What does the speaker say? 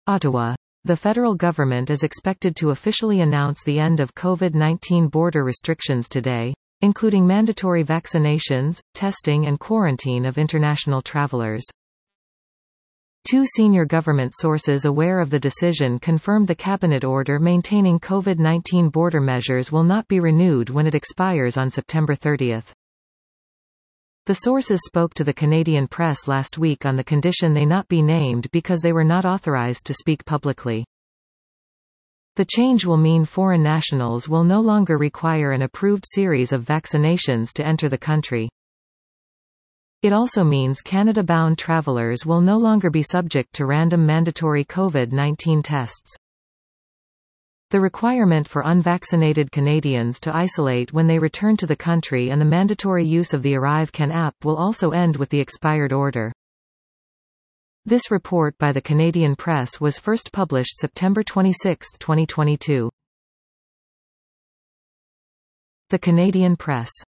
Ottawa. The federal government is expected to officially announce the end of COVID-19 border restrictions today, including mandatory vaccinations, testing and quarantine of international travelers. Two senior government sources aware of the decision confirmed the cabinet order maintaining COVID-19 border measures will not be renewed when it expires on September 30. The sources spoke to the Canadian press last week on the condition they not be named because they were not authorized to speak publicly. The change will mean foreign nationals will no longer require an approved series of vaccinations to enter the country. It also means Canada-bound travelers will no longer be subject to random mandatory COVID-19 tests. The requirement for unvaccinated Canadians to isolate when they return to the country and the mandatory use of the ArriveCAN app will also end with the expired order. This report by the Canadian Press was first published September 26, 2022. The Canadian Press.